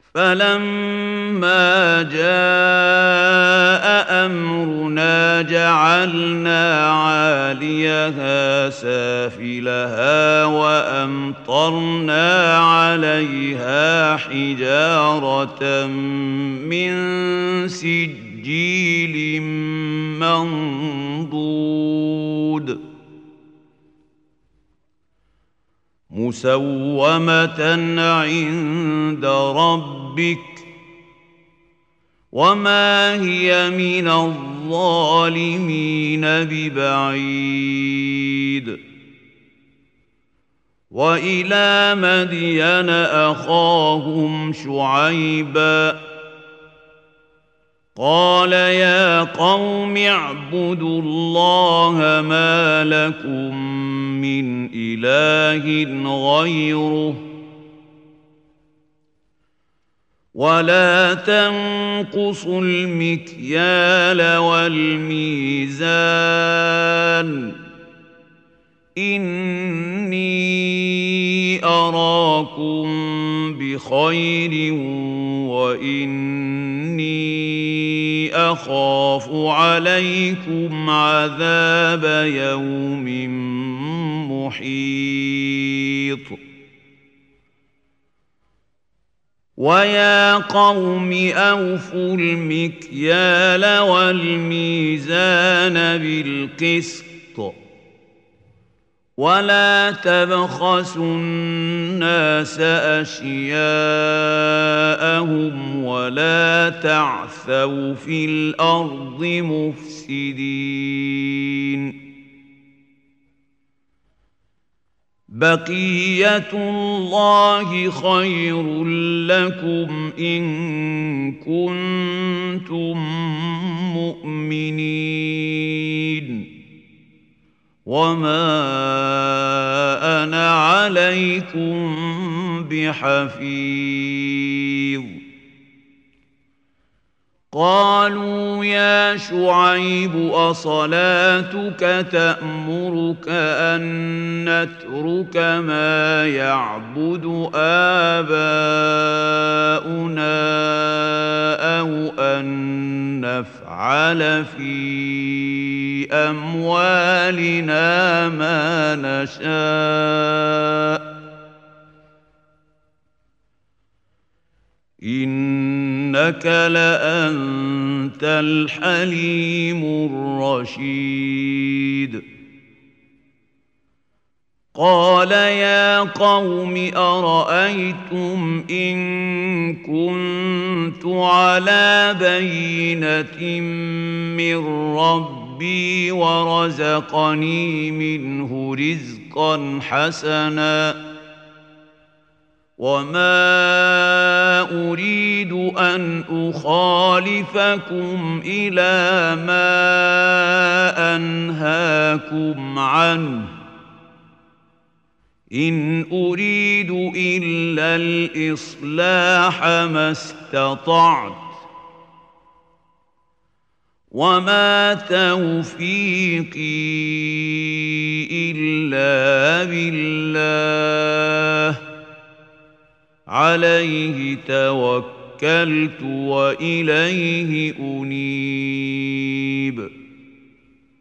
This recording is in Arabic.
فلما جاء أمرنا جعلنا عاليها سافلها وأمطرنا عليها حجارة من سجيل منضود مسومة عند ربك وما هي من الظالمين ببعيد. وإلى مدين أخاهم شعيبا قال يا قوم اعبدوا الله ما لكم من إله غيره ولا تنقصوا المكيال والميزان إني أراكم بخير وإني أخاف عليكم عذاب يوم محيط. ويا قوم أوفوا المكيال والميزان بالقسط ولا تبخسوا الناس أشياءهم ولا تعثوا في الأرض مفسدين. بقية الله خير لكم إن كنتم مؤمنين وما أنا عليكم بحفيظ. قالوا يا شعيب أصلاتك تأمرك أن نترك ما يعبد آباؤنا أو أن نفعل في أموالنا ما نشاء إنك لأنت الحليم الرشيد. قال يا قوم أرأيتم إن كنت على بينة من ربي ورزقني منه رزقا حسنا وما أريد أن أخالفكم إلى ما أنهاكم عنه إن أريد إلا الإصلاح ما استطعت وما توفيقي إلا بالله عليه توكلت وإليه أنيب.